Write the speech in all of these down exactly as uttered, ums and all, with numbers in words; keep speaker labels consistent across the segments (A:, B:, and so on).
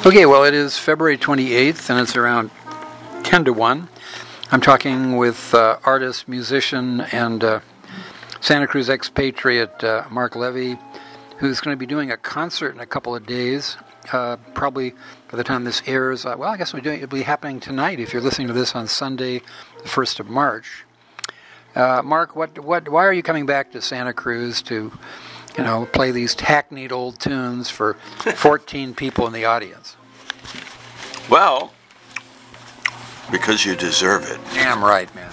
A: Okay, well, it is February twenty-eighth, and it's around ten to one. I'm talking with uh, artist, musician, and uh, Santa Cruz expatriate uh, Mark Levy, who's going to be doing a concert in a couple of days. Uh, probably by the time this airs, uh, well, I guess we're doing, it'll be happening tonight if you're listening to this on Sunday, the first of March. Uh, Mark, what, what, why are you coming back to Santa Cruz to, you know, play these hackneyed old tunes for fourteen people in the audience?
B: Well, because you deserve it.
A: Damn right, man.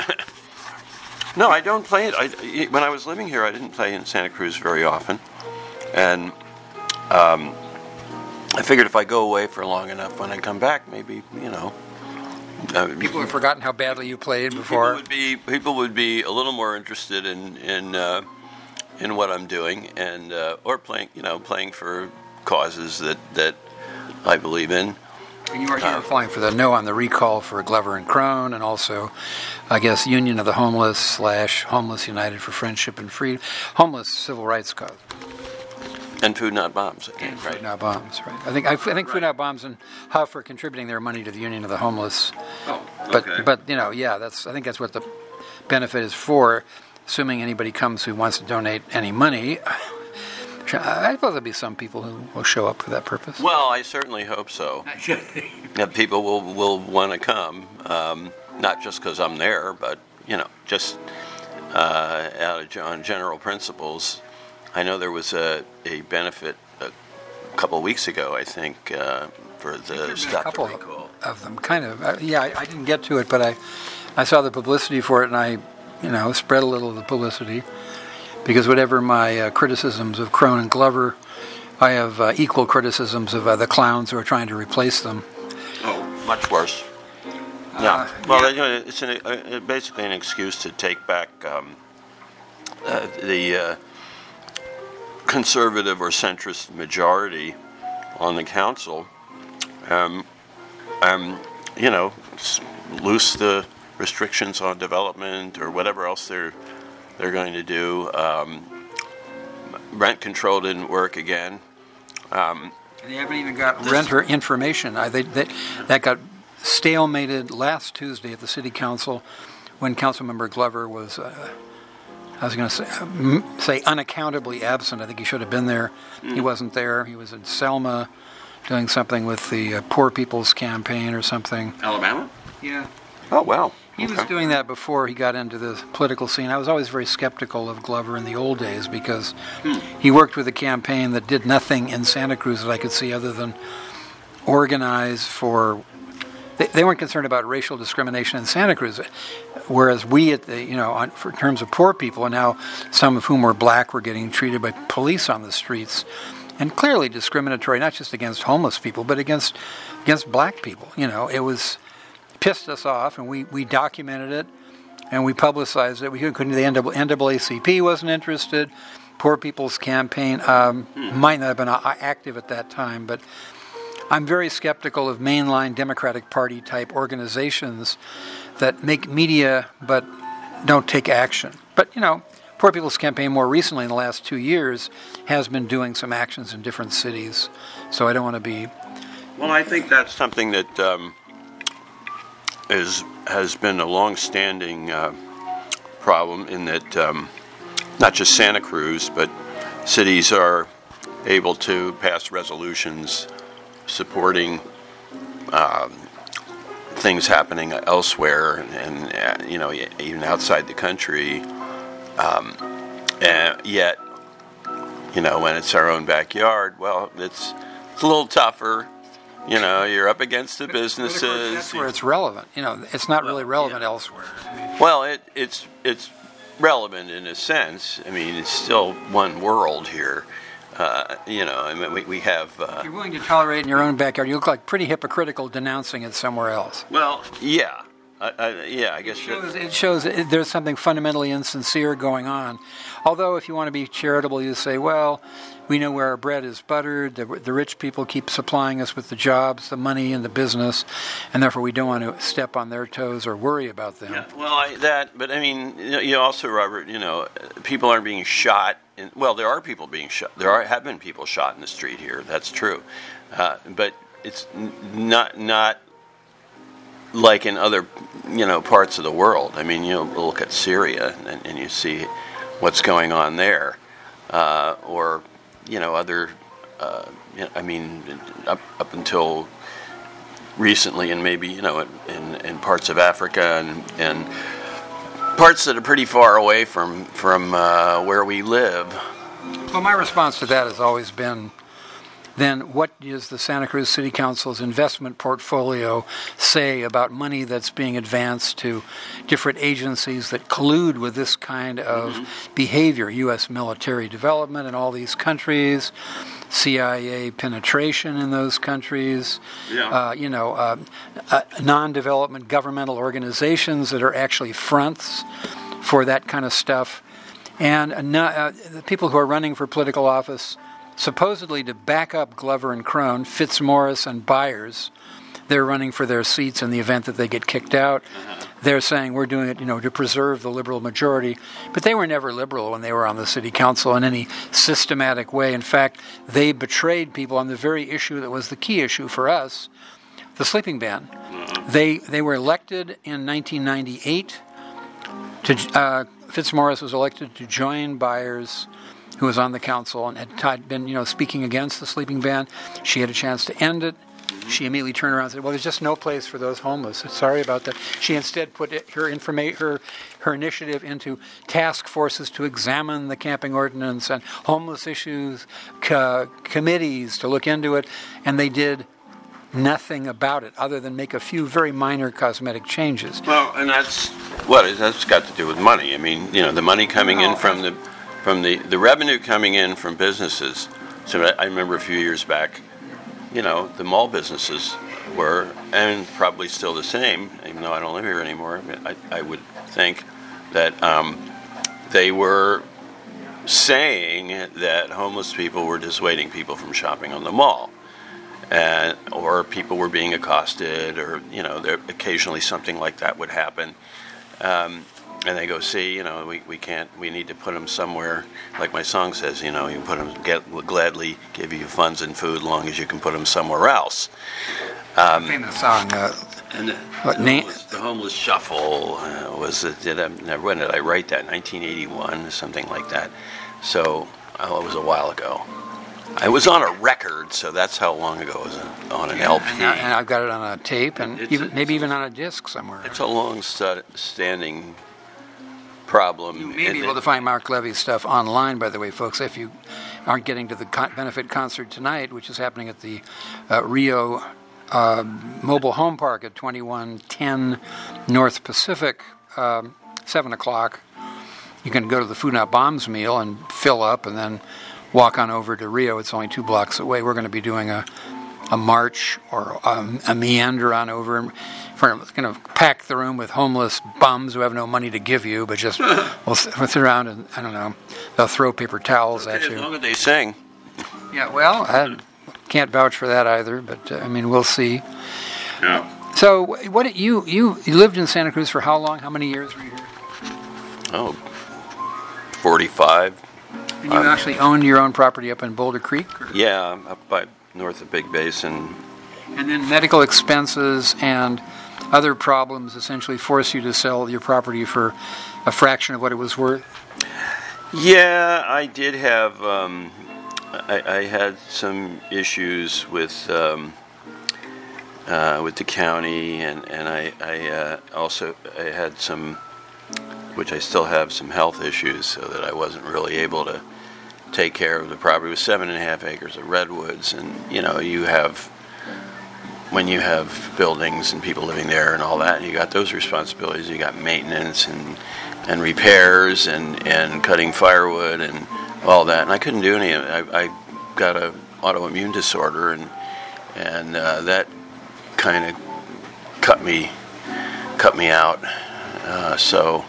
B: No, I don't play it. I, when I was living here, I didn't play in Santa Cruz very often. And um, I figured if I go away for long enough, when I come back, maybe, you know. Uh,
A: People have forgotten how badly you played before.
B: People would be, people would be a little more interested in in, uh, in what I'm doing, and uh, or playing, you know, playing for causes that, that I believe in.
A: And you are here uh, flying for the no on the recall for Glover and Crone, and also, I guess, Union of the Homeless slash Homeless United for Friendship and Freedom, Homeless Civil Rights Cause.
B: And Food Not Bombs, I think,
A: and
B: right?
A: Food Not Bombs, right? I think I, I think right. Food Not Bombs and Huff are contributing their money to the Union of the Homeless.
B: Oh, okay.
A: But but you know, yeah, that's I think that's what the benefit is for. Assuming anybody comes who wants to donate any money. I suppose there'll be some people who will show up for that purpose.
B: Well, I certainly hope so. That people will, will want to come, um, not just because I'm there, but, you know, just uh, out of on general principles. I know there was a, a benefit a couple of weeks ago, I think, uh, for the Stop
A: a couple
B: the Recall.
A: Of them, kind of. Uh, yeah, I, I didn't get to it, but I, I saw the publicity for it, and I, you know, spread a little of the publicity. Because whatever my uh, criticisms of Crone and Glover, I have uh, equal criticisms of uh, the clowns who are trying to replace them.
B: Oh, much worse.
A: Uh,
B: yeah. Well,
A: yeah.
B: You know, it's an, uh, basically an excuse to take back um, uh, the uh, conservative or centrist majority on the council. Um, um, you know, loose the restrictions on development or whatever else they're they're going to do. Um, rent control didn't work again. Um,
A: they haven't even got renter information. I, they, they, that got stalemated last Tuesday at the city council when Councilmember Glover was, uh, I was going to say, um, say unaccountably absent. I think he should have been there. Mm. He wasn't there. He was in Selma doing something with the uh, Poor People's Campaign or something.
B: Alabama?
A: Yeah.
B: Oh, wow.
A: He was doing that before he got into the political scene. I was always very skeptical of Glover in the old days because hmm. he worked with a campaign that did nothing in Santa Cruz that I could see other than organize for. They, they weren't concerned about racial discrimination in Santa Cruz, whereas we, at the you know, on, for terms of poor people, and now some of whom were black, were getting treated by police on the streets, and clearly discriminatory, not just against homeless people, but against against black people. You know, it was. Pissed us off, and we, we documented it, and we publicized it. We couldn't. The N double A C P wasn't interested. Poor People's Campaign um, might not have been active at that time, but I'm very skeptical of mainline Democratic Party type organizations that make media but don't take action. But you know, Poor People's Campaign more recently in the last two years has been doing some actions in different cities. So I don't want to be.
B: Well, I think that's something that. Um Is, has been a long-standing uh, problem in that um, not just Santa Cruz, but cities are able to pass resolutions supporting um, things happening elsewhere and, and uh, you know, even outside the country. Um, and yet, you know, when it's our own backyard, well, it's it's a little tougher. You know, you're up against the businesses.
A: But that's where it's relevant. You know, it's not really relevant yeah. elsewhere.
B: Well, it, it's it's relevant in a sense. I mean, it's still one world here. Uh, you know, I mean, we, we have... Uh,
A: if you're willing to tolerate in your own backyard, you look like pretty hypocritical denouncing it somewhere else.
B: Well, yeah. I, I, yeah, I guess...
A: It shows, it shows it, there's something fundamentally insincere going on. Although, if you want to be charitable, you say, well... We know where our bread is buttered. The, the rich people keep supplying us with the jobs, the money, and the business, and therefore we don't want to step on their toes or worry about them.
B: Yeah, well, I, that, but I mean, you, know, you also, Robert, you know, people aren't being shot. In, well, there are people being shot. There are have been people shot in the street here. That's true, uh, but it's n- not not like in other, you know, parts of the world. I mean, you know, look at Syria and, and you see what's going on there, uh, or you know, other. Uh, you know, I mean, up up until recently, and maybe you know, in, in parts of Africa and and parts that are pretty far away from from uh, where we live.
A: Well, my response to that has always been, then what does the Santa Cruz City Council's investment portfolio say about money that's being advanced to different agencies that collude with this kind of mm-hmm. behavior? U S military development in all these countries, C I A penetration in those countries, yeah. uh, you know, uh, uh, non-development governmental organizations that are actually fronts for that kind of stuff. And uh, not, uh, the people who are running for political office, supposedly to back up Glover and Crone, Fitzmaurice and Byers, they're running for their seats in the event that they get kicked out. Uh-huh. They're saying we're doing it, you know, to preserve the liberal majority. But they were never liberal when they were on the city council in any systematic way. In fact, they betrayed people on the very issue that was the key issue for us, the sleeping ban. Uh-huh. They they were elected in nineteen ninety-eight. To, uh, Fitzmaurice was elected to join Byers, who was on the council and had been, you know, speaking against the sleeping ban. She had a chance to end it. She immediately turned around and said, well, there's just no place for those homeless. Sorry about that. She instead put it, her informa- her her initiative into task forces to examine the camping ordinance and homeless issues, co- committees to look into it, and they did nothing about it other than make a few very minor cosmetic changes.
B: Well, and that's what well, that's got to do with money. I mean, you know, the money coming in from the from the, the revenue coming in from businesses. So I, I remember a few years back, you know, the mall businesses were, and probably still the same, even though I don't live here anymore, I, I would think that um, they were saying that homeless people were dissuading people from shopping on the mall. And, or people were being accosted, or, you know, there, occasionally something like that would happen. Um, and they go, see, you know, we, we can't, we need to put them somewhere, like my song says, you know, you put them, get, we'll gladly give you funds and food as long as you can put them somewhere else. Um,
A: famous song. Uh,
B: and the,
A: what
B: the,
A: name?
B: Homeless, the Homeless Shuffle uh, was, it, did I, when did I write that? nineteen eighty-one, something like that. So, oh, it was a while ago. I was on a record, so that's how long ago it was on an
A: yeah,
B: L P.
A: And, I, and I've got it on a tape, and even,
B: a,
A: maybe even on a disc somewhere.
B: It's a long-standing problem.
A: You may be able to find Mark Levy's stuff online, by the way, folks. If you aren't getting to the con- benefit concert tonight, which is happening at the uh, Rio uh, Mobile Home Park at twenty-one ten North Pacific, um, seven o'clock, you can go to the Food Not Bombs meal and fill up, and then walk on over to Rio. It's only two blocks away. We're going to be doing a a march or a, a meander on over. We're going to pack the room with homeless bums who have no money to give you, but just we'll, we'll sit around and, I don't know, they'll throw paper towels
B: okay,
A: at you.
B: As long as they sing.
A: Yeah, well, I can't vouch for that either, but, uh, I mean, we'll see.
B: Yeah.
A: So, what you, you, you lived in Santa Cruz for how long? How many years were you here?
B: Oh, forty-five.
A: And you um, actually owned your own property up in Boulder Creek? Or?
B: Yeah, up by north of Big Basin.
A: And then medical expenses and other problems essentially force you to sell your property for a fraction of what it was worth?
B: Yeah, I did have, um, I, I had some issues with um, uh, with the county, and, and I, I uh, also I had some, which I still have, some health issues, so that I wasn't really able to take care of the property. It was seven and a half acres of redwoods, and you know, you have, when you have buildings and people living there and all that, you got those responsibilities. You got maintenance and and repairs and, and cutting firewood and all that, and I couldn't do any of it. I, I got a autoimmune disorder, and and uh, that kind of cut me cut me out. Uh, so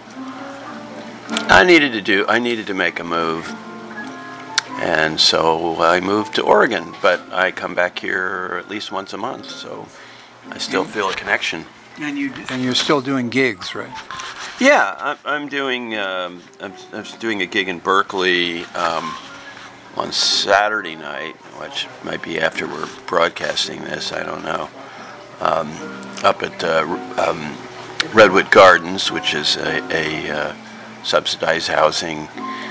B: I needed to do. I needed to make a move, and so I moved to Oregon. But I come back here at least once a month, so I still feel a connection.
A: And you and you're still doing gigs, right?
B: Yeah, I'm, I'm doing. Um, I'm, I'm doing a gig in Berkeley. Um, on Saturday night, which might be after we're broadcasting this, I don't know, um, up at uh, um, Redwood Gardens, which is a, a uh, subsidized housing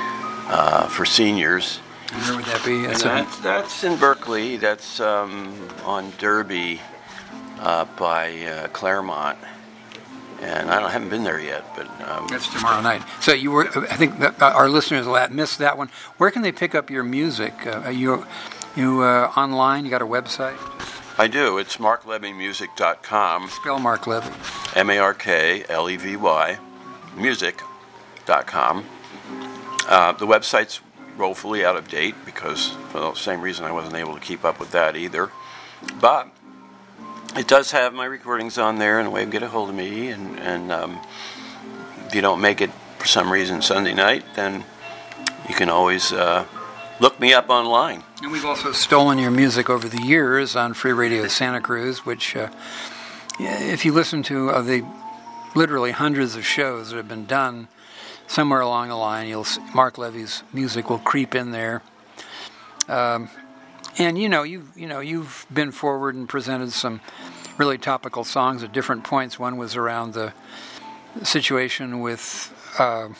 B: uh, for seniors.
A: Where would that be?
B: That's, that's, that's in Berkeley. That's um, on Derby uh, by uh, Claremont. And I, don't, I haven't been there yet, but um,
A: that's tomorrow night. So you were. I think that our listeners will miss that one. Where can they pick up your music? Uh, are you you uh, online? You got a website?
B: I do. It's mark levy music dot com.
A: Spell Mark Levy.
B: M A R K L E V Y, music dot com. Uh, the website's woefully out of date because, for the same reason, I wasn't able to keep up with that either. But it does have my recordings on there and a way to get a hold of me. And, and um, if you don't make it for some reason Sunday night, then you can always uh, look me up online.
A: And we've also stolen your music over the years on Free Radio Santa Cruz, which, uh, if you listen to uh, the literally hundreds of shows that have been done, somewhere along the line, you'll see Mark Levy's music will creep in there. Um, and you know, you you know, you've been forward and presented some really topical songs at different points. One was around the situation with uh,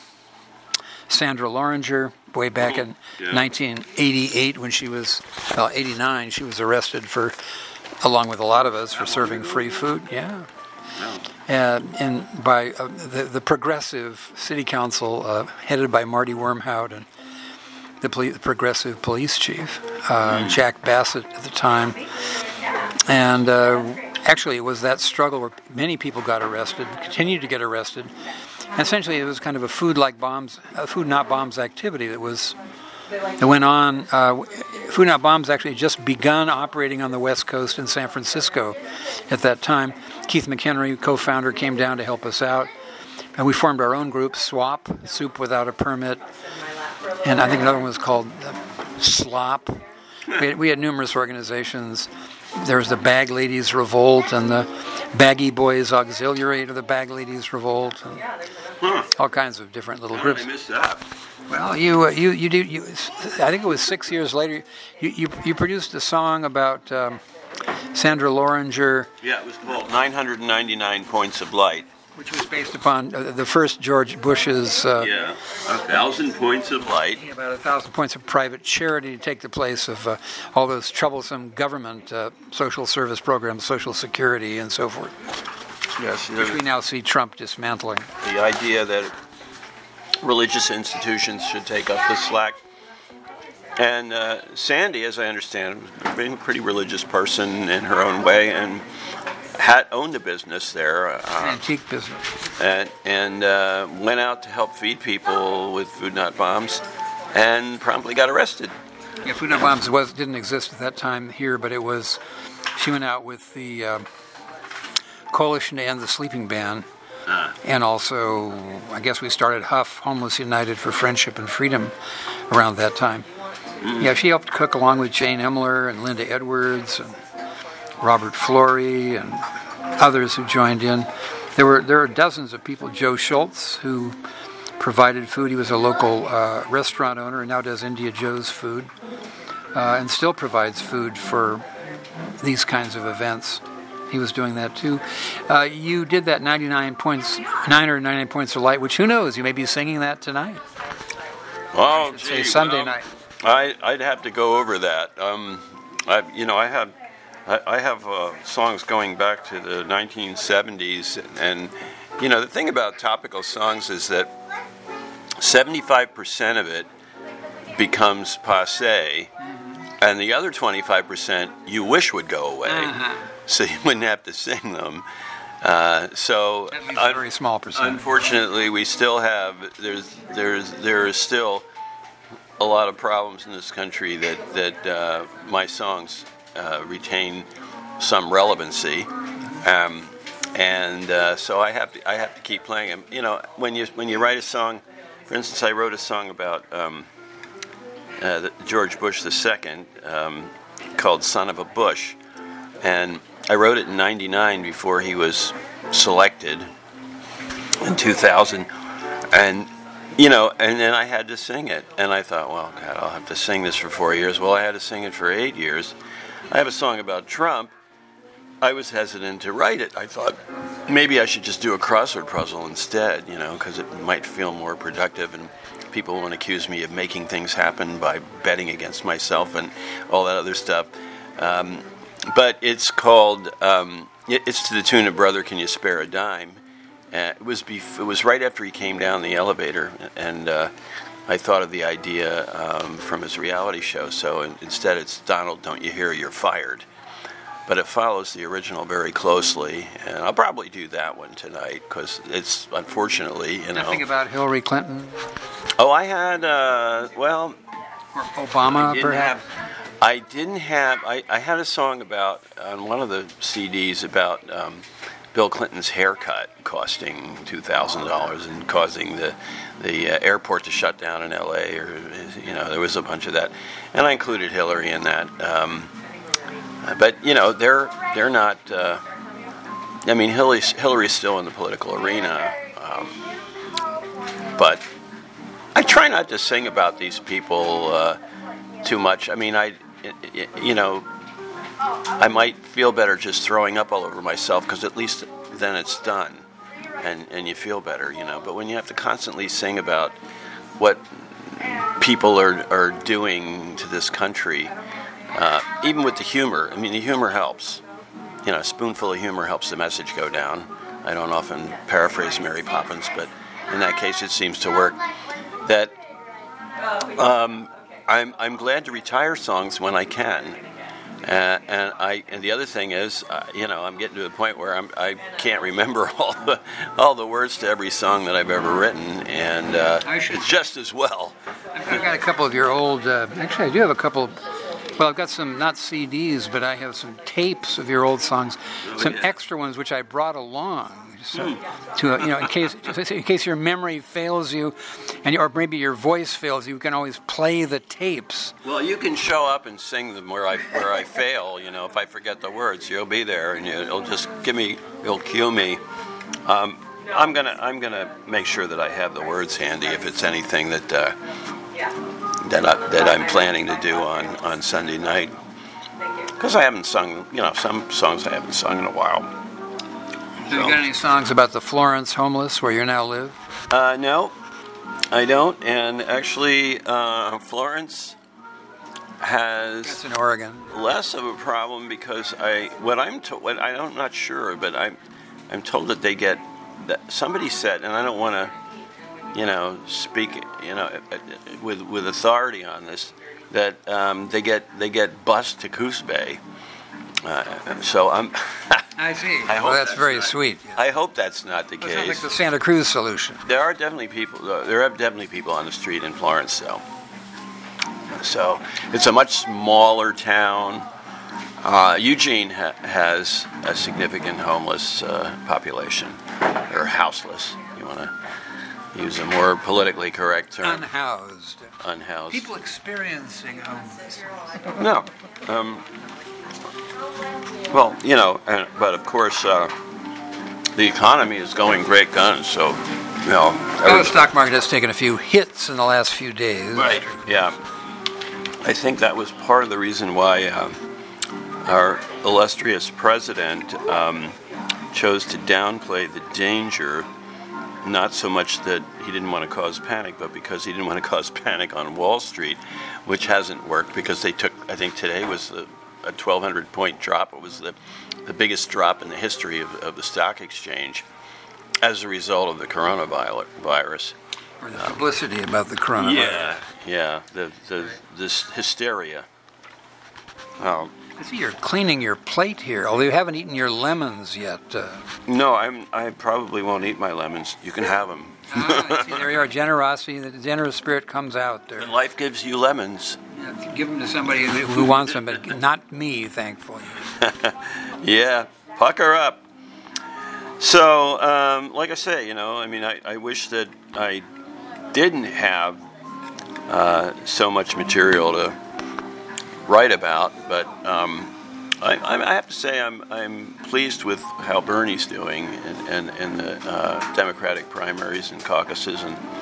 A: Sandra Loringer way back in yeah. nineteen eighty-eight when she was, well, eighty-nine. She was arrested for, along with a lot of us, for serving free food. Yeah. Uh, and by uh, the, the progressive city council uh, headed by Marty Wormhout and the, poli- the progressive police chief, uh, mm. Jack Bassett at the time. And uh, actually it was that struggle where many people got arrested, continued to get arrested. And essentially it was kind of a food like bombs, a food not bombs activity that was that went on. Uh, Food Not Bombs actually just begun operating on the West Coast in San Francisco at that time. Keith McHenry, co-founder, came down to help us out. And we formed our own group, SWAP, Soup Without a Permit. And I think another one was called uh, SLOP. We had, we had numerous organizations. There was the Bag Ladies Revolt and the Baggy Boys Auxiliary to the Bag Ladies Revolt. And
B: huh.
A: all kinds of different little
B: How
A: groups.
B: did I miss that?
A: Well, you uh, you you do. You, I think it was six years later. You you, you produced a song about um, Sandra Loringer.
B: Yeah, it was called nine hundred ninety-nine Points of Light,
A: which was based upon uh, the first George Bush's. Uh,
B: yeah, a thousand points of light.
A: About a thousand points of private charity to take the place of uh, all those troublesome government uh, social service programs, Social Security, and so forth.
B: Yes,
A: which we now see Trump dismantling.
B: The idea that religious institutions should take up the slack. And uh, Sandy, as I understand, has been a pretty religious person in her own way and had owned a business there. Uh,
A: An antique business.
B: And, and uh, went out to help feed people with Food Not Bombs and promptly got arrested.
A: Yeah, Food Not Bombs was, didn't exist at that time here, but it was, she went out with the uh, Coalition to End the Sleeping Ban. Uh. And also, I guess we started Huff, Homeless United for Friendship and Freedom, around that time. Mm. Yeah, she helped cook along with Jane Emler and Linda Edwards and Robert Flory and others who joined in. There were there are dozens of people. Joe Schultz, who provided food. He was a local uh, restaurant owner and now does India Joe's food, uh, and still provides food for these kinds of events. He was doing that too. Uh, you did that ninety-nine points, nine or ninety-nine points of light, which who knows? You may be singing that tonight.
B: Oh,
A: gee, say Sunday
B: well,
A: night.
B: I I'd have to go over that. Um, I you know I have I, I have uh, songs going back to the nineteen seventies, and you know the thing about topical songs is that seventy-five percent of it becomes passé, and the other twenty-five percent you wish would go away. Uh-huh. So you wouldn't have to sing them. Uh, so
A: a very small percentage.
B: Unfortunately, we still have there's there's there is still a lot of problems in this country that that uh, my songs uh, retain some relevancy, um, and uh, so I have to I have to keep playing them. You know, when you when you write a song, for instance, I wrote a song about um, uh, George Bush the Second um, called "Son of a Bush," and I wrote it in ninety-nine before he was selected in two thousand, and you know, and then I had to sing it. And I thought, well, God, I'll have to sing this for four years. Well, I had to sing it for eight years. I have a song about Trump. I was hesitant to write it. I thought maybe I should just do a crossword puzzle instead, you know, because it might feel more productive, and people won't accuse me of making things happen by betting against myself and all that other stuff. Um, but it's called, um, it, it's to the tune of Brother, Can You Spare a Dime? Uh, it was bef- it was right after he came down the elevator, and uh, I thought of the idea um, from his reality show. So in, instead it's Donald, Don't You Hear, You're Fired. But it follows the original very closely, and I'll probably do that one tonight because it's unfortunately, you know.
A: Nothing about Hillary Clinton?
B: Oh, I had, uh, well.
A: Or Obama,
B: I
A: perhaps?
B: Have, I didn't have, I, I had a song about, on one of the C Ds about um, Bill Clinton's haircut costing two thousand dollars and causing the, the uh, airport to shut down in L A, or, you know, there was a bunch of that. And I included Hillary in that. Um, But, you know, they're they're not, uh, I mean, Hillary's, Hillary's still in the political arena, um, but I try not to sing about these people uh, too much. I mean, I, you know, I might feel better just throwing up all over myself because at least then it's done and, and you feel better, you know. But when you have to constantly sing about what people are, are doing to this country, Uh, even with the humor, I mean, the humor helps. You know, a spoonful of humor helps the message go down. I don't often paraphrase Mary Poppins, but in that case, it seems to work. That um, I'm I'm glad to retire songs when I can, uh, and I and the other thing is, uh, you know, I'm getting to the point where I'm I can't remember all the all the words to every song that I've ever written, and uh, it's just as well.
A: I've got a couple of your old. Uh, actually, I do have a couple. Well, I've got some, not C Ds, but I have some tapes of your old songs, some extra ones which I brought along, so, to uh, you know, in case in case your memory fails you, and or maybe your voice fails you, you can always play the tapes.
B: Well, you can show up and sing them where I where I fail. You know, if I forget the words, you'll be there, and you, it'll just give me, you'll cue me. Um, I'm gonna I'm gonna make sure that I have the words handy if it's anything that. Uh, That, I, that I'm planning to do on, on Sunday night. Because I haven't sung, you know, some songs I haven't sung in a while.
A: So. Have you got any songs about the Florence homeless where you now live?
B: Uh, no, I don't. And actually, uh, Florence has
A: That's in Oregon.
B: less of a problem because I, what I'm told, what I don't, I'm not sure, but I'm, I'm told that they get, that somebody said, and I don't want to, you know, speak, you know, with with authority on this, that um, they get they get bused to Coos Bay. Uh, so I'm.
A: I see.
B: I hope
A: well, that's,
B: that's
A: very
B: not,
A: sweet.
B: I hope that's not the
A: well,
B: case.
A: It's like the Santa Cruz solution.
B: There are definitely people. Uh, there are definitely people on the street in Florence, though. So it's a much smaller town. Uh, Eugene ha- has a significant homeless uh, population, or houseless. You want to use a more politically correct term.
A: Unhoused.
B: Unhoused.
A: People experiencing homelessness.
B: No. Um, well, you know, and, but of course, uh, the economy is going great guns, so, you know.
A: Well, the stock market has taken a few hits in the last few days.
B: Right, yeah. I think that was part of the reason why uh, our illustrious president um, chose to downplay the danger. Not so much that he didn't want to cause panic, but because he didn't want to cause panic on Wall Street, which hasn't worked because they took, I think today was a, a twelve hundred point drop. It was the, the biggest drop in the history of, of the stock exchange as a result of the coronavirus.
A: Or the publicity um, about the coronavirus.
B: Yeah, yeah, the, the this hysteria. Um,
A: I see you're cleaning your plate here, although you haven't eaten your lemons yet. Uh.
B: No, I'm. I probably won't eat my lemons. You can have them.
A: Ah, see, there you are. Generosity, the generous spirit comes out there.
B: And life gives you lemons.
A: Yeah, give them to somebody who wants them, but not me, thankfully.
B: Yeah, pucker up. So, um, like I say, you know, I mean, I, I wish that I didn't have uh, so much material to write about, but um, I, I have to say I'm I'm pleased with how Bernie's doing in, in, in the uh, Democratic primaries and caucuses, and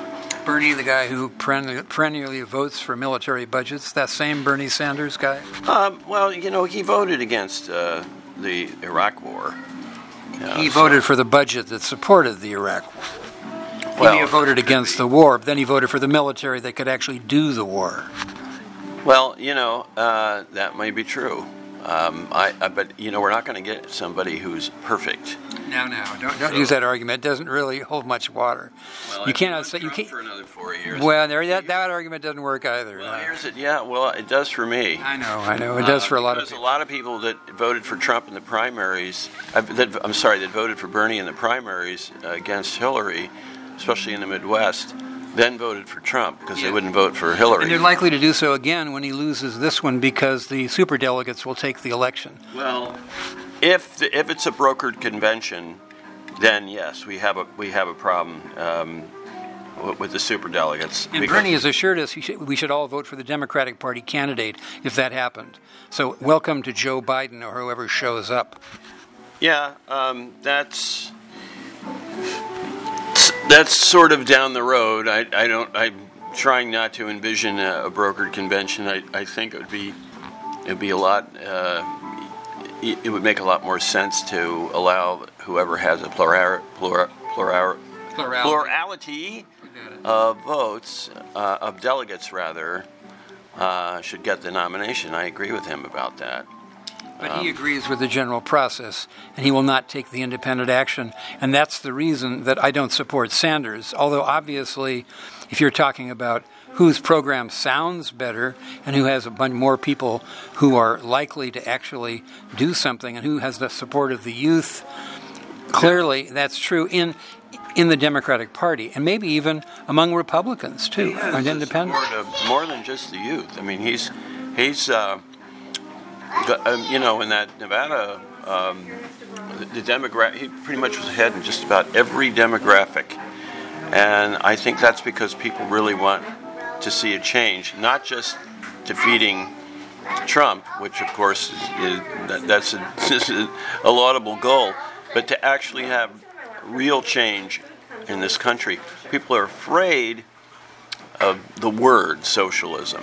A: Bernie, the guy who perennially, perennially votes for military budgets, that same Bernie Sanders guy?
B: Um, well, you know, he voted against uh, the Iraq War. Uh,
A: he
B: so,
A: voted for the budget that supported the Iraq War.
B: Well,
A: he voted against the war, but then he voted for the military that could actually do the war.
B: Well, you know, uh, that may be true. Um, I, I, but, you know, we're not going to get somebody who's perfect.
A: No, no, don't, don't so, use that argument. It doesn't really hold much water.
B: Well,
A: you cannot say you can't
B: for another four years.
A: Well, there, that that argument doesn't work either.
B: Well,
A: no.
B: here's it. Yeah, well, it does for me.
A: I know, I know, it does uh, for a lot of people.
B: There's a lot of people that voted for Trump in the primaries. Uh, that, I'm sorry, that voted for Bernie in the primaries uh, against Hillary, especially in the Midwest. Then voted for Trump because yeah. they wouldn't vote for Hillary.
A: And they're likely to do so again when he loses this one because the superdelegates will take the election.
B: Well, if the, if it's a brokered convention, then yes, we have a we have a problem um, with, with the superdelegates.
A: And because Bernie has assured us he should, we should all vote for the Democratic Party candidate if that happened. So welcome to Joe Biden or whoever shows up.
B: Yeah, um, that's. That's sort of down the road. I, I don't. I'm trying not to envision a, a brokered convention. I, I think it would be it would be a lot. Uh, it, it would make a lot more sense to allow whoever has a plural, plural, plural, plurality of votes uh, of delegates rather uh, should get the nomination. I agree with him about that.
A: But he agrees with the general process, and he will not take the independent action. And that's the reason that I don't support Sanders. Although, obviously, if you're talking about whose program sounds better and who has a bunch more people who are likely to actually do something and who has the support of the youth, clearly that's true in in the Democratic Party and maybe even among Republicans, too, and independents.
B: More than just the youth. I mean, he's he's... Uh, Um, you know, in that Nevada, um, the, the demographic, he pretty much was ahead in just about every demographic. And I think that's because people really want to see a change, not just defeating Trump, which, of course, is, is, that, that's a, is a laudable goal, but to actually have real change in this country. People are afraid of the word socialism.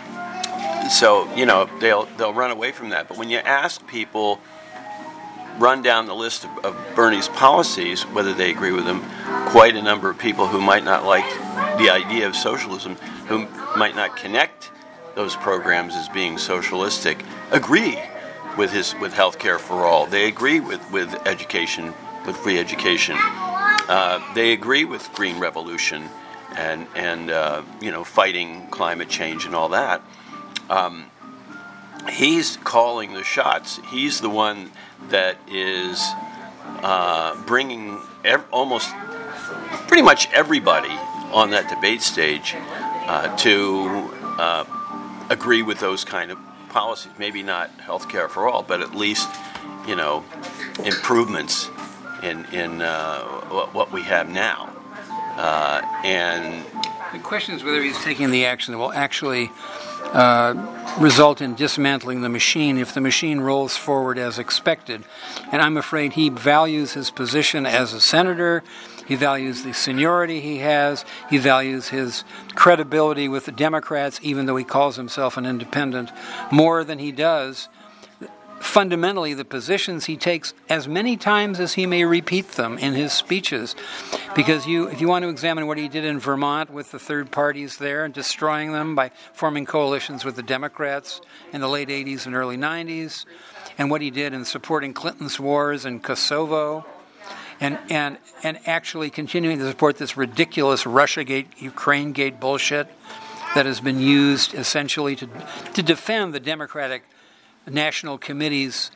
B: So, you know, they'll they'll run away from that. But when you ask people, run down the list of, of Bernie's policies, whether they agree with him, quite a number of people who might not like the idea of socialism, who might not connect those programs as being socialistic, agree with his with health care for all. They agree with, with education, with free education. Uh, they agree with green revolution and, and uh, you know, fighting climate change and all that. Um, he's calling the shots. He's the one that is uh, bringing ev- almost pretty much everybody on that debate stage uh, to uh, agree with those kind of policies. Maybe not health care for all, but at least, you know, improvements in in uh, what we have now. Uh, and
A: the question is whether he's taking the action that will actually Uh, result in dismantling the machine if the machine rolls forward as expected. And I'm afraid he values his position as a senator, he values the seniority he has, he values his credibility with the Democrats, even though he calls himself an independent, more than he does fundamentally the positions he takes as many times as he may repeat them in his speeches. Because you, if you want to examine what he did in Vermont with the third parties there and destroying them by forming coalitions with the Democrats in the late eighties and early nineties, and what he did in supporting Clinton's wars in Kosovo, and and and actually continuing to support this ridiculous Russiagate, Ukrainegate bullshit that has been used essentially to to defend the Democratic National Committee's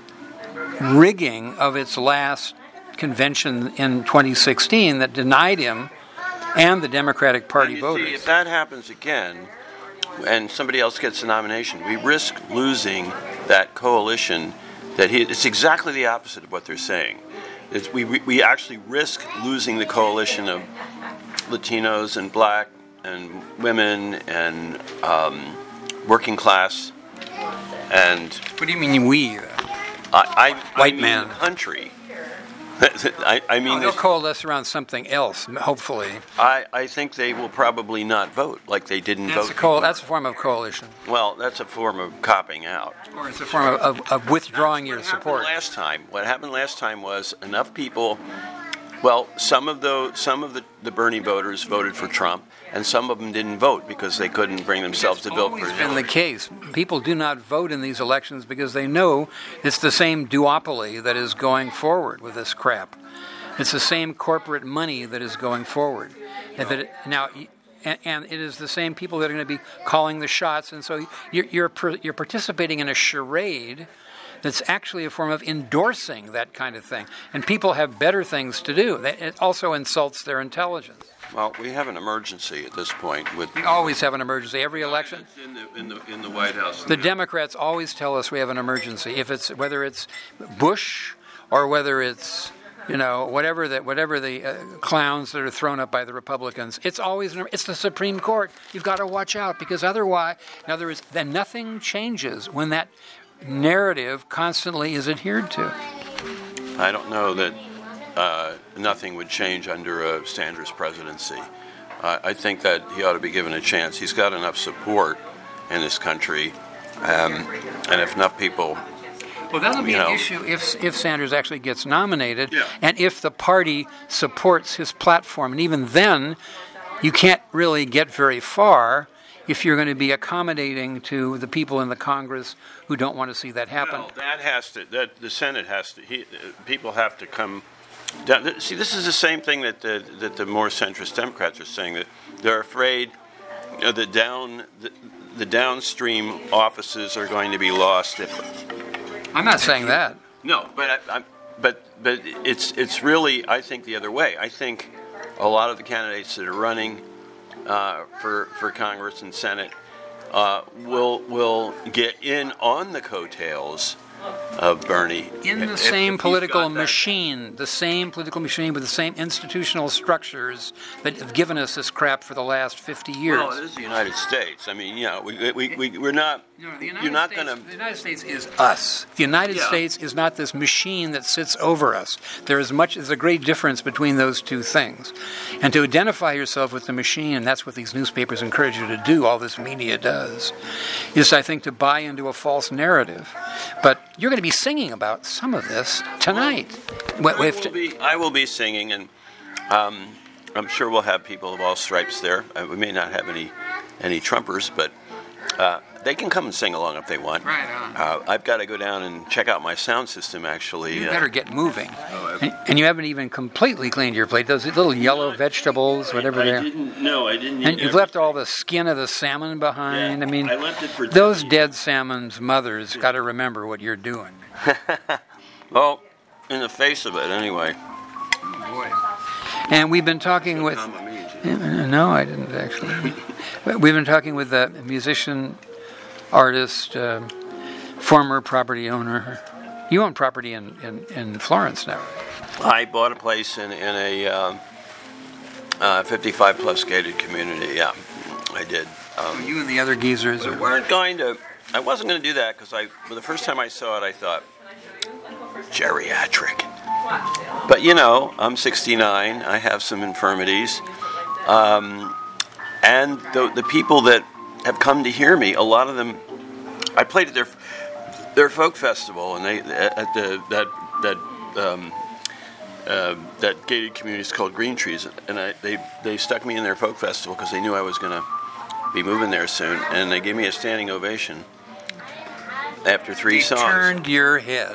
A: rigging of its last convention in twenty sixteen that denied him and the Democratic Party
B: you
A: voters.
B: See, if that happens again and somebody else gets the nomination, we risk losing that coalition. That he, it's exactly the opposite of what they're saying. It's, we, we we actually risk losing the coalition of Latinos and black and women and um, working class. And
A: what do you mean we?
B: I, I,
A: White
B: I mean
A: man.
B: The country. I, I mean,
A: no, they'll coalesce around something else, hopefully.
B: I, I think they will probably not vote like they didn't
A: That's
B: vote.
A: A co- that's a form of coalition.
B: Well, that's a form of copping out.
A: Or it's a form of, of, of withdrawing your support.
B: Last time, what happened last time was enough people. Well, some of the some of the, the Bernie voters voted for Trump, and some of them didn't vote because they couldn't bring themselves to vote for him.
A: It's always been the case. People do not vote in these elections because they know it's the same duopoly that is going forward with this crap. It's the same corporate money that is going forward. And that it, now, and, and it is the same people that are going to be calling the shots. And so you're you're, you're participating in a charade that's actually a form of endorsing that kind of thing. And people have better things to do. It also insults their intelligence.
B: Well, we have an emergency at this point. With
A: we always have an emergency. Every election.
B: In the, in the, in the White House.
A: The Democrats always tell us we have an emergency. If it's whether it's Bush or whether it's you know whatever that whatever the uh, clowns that are thrown up by the Republicans, it's always an, it's the Supreme Court. You've got to watch out because otherwise, in other words, then nothing changes when that narrative constantly is adhered to.
B: I don't know that uh, nothing would change under a Sanders presidency. Uh, I think that he ought to be given a chance. He's got enough support in this country, um, and if enough people...
A: Well, that'll be
B: you know,
A: an issue if if Sanders actually gets nominated,
B: yeah.
A: and if the party supports his platform. And even then, you can't really get very far if you're going to be accommodating to the people in the Congress who don't want to see that happen.
B: Well, that has to. That the Senate has to. He, people have to come down. See, this is the same thing that the, that the more centrist Democrats are saying, that they're afraid you know, the down the, the downstream offices are going to be lost. If
A: I'm not saying that.
B: No, but I, I, but but it's it's really I think the other way. I think a lot of the candidates that are running uh, for for Congress and Senate uh, will will get in on the coattails of Bernie
A: in the
B: if,
A: same
B: if
A: political machine, the same political machine with the same institutional structures that have given us this crap for the last fifty years.
B: Well, it is the United States. I mean, you know, we we, we we're not.
A: No, the United
B: you're not
A: States,
B: going to.
A: The United States is us. The United
B: Yeah.
A: States is not this machine that sits over us. There is much. There's a great difference between those two things. And to identify yourself with the machine, and that's what these newspapers encourage you to do. All this media does, is I think to buy into a false narrative. But you're going to be singing about some of this tonight.
B: I will be, I will be singing, and um, I'm sure we'll have people of all stripes there. Uh, we may not have any any Trumpers, but uh, they can come and sing along if they want.
A: Right on.
B: Uh, I've got to go down and check out my sound system, actually.
A: You
B: uh,
A: better get moving.
B: Oh,
A: and, and you haven't even completely cleaned your plate. Those little yellow vegetables, whatever
B: I, I
A: they're...
B: didn't. No, I didn't.
A: And you've left all the skin of the salmon behind.
B: Yeah,
A: I mean,
B: I left it for
A: those
B: tea.
A: dead salmon's mothers got to remember what you're doing.
B: Well, in the face of it, anyway.
A: Boy. And we've been talking with... No, I didn't actually. We've been talking with a musician, artist, uh, former property owner. You own property in, in, in Florence now, right?
B: I bought a place in, in a uh, uh, fifty-five plus gated community. Yeah, I did. Um,
A: You and the other geezers
B: we
A: are...
B: weren't going to. I wasn't going to do that because I. Well, the first time I saw it, I thought geriatric. But you know, I'm sixty-nine. I have some infirmities, um, and the the people that have come to hear me, a lot of them, I played at their their folk festival, and they at the that that. Um, Uh, that gated community is called Green Trees, and I, they they stuck me in their folk festival because they knew I was going to be moving there soon, and they gave me a standing ovation after three
A: They
B: songs.
A: turned your head.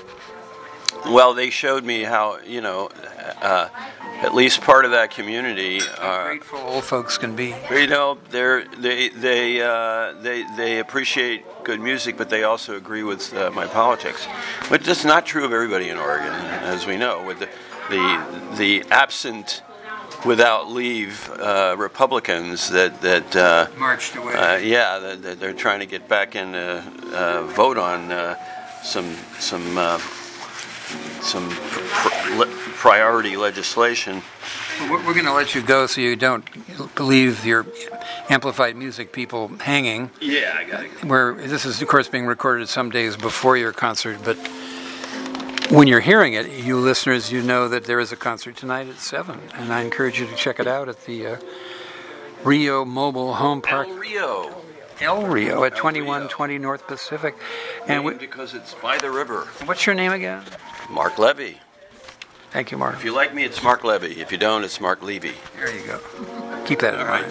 B: Well, they showed me how, you know, uh, at least part of that community are,
A: Grateful old folks can be.
B: you know, they're they they uh, they they appreciate good music, but they also agree with uh, my politics. But that's not true of everybody in Oregon, as we know. With the the, the absent, without leave uh, Republicans that that uh,
A: Marched away.
B: uh, yeah, that, that they're trying to get back in to uh, vote on uh, some some uh, some pr- pr- priority legislation.
A: Well, we're going to let you go so you don't leave your amplified music people hanging.
B: Yeah, I got it.
A: Where this is, of course, being recorded some days before your concert, but when you're hearing it, you listeners, you know that there is a concert tonight at seven, and I encourage you to check it out at the uh, Rio Mobile Home Park.
B: El Rio.
A: El Rio at
B: El
A: twenty-one
B: Rio.
A: twenty North Pacific. And we,
B: Because it's by the river.
A: what's your name again?
B: Mark Levy.
A: Thank you, Mark.
B: If you like me, it's Mark Levy. If you don't, it's Mark Levy.
A: There you go. Keep that in
B: All
A: mind.
B: right.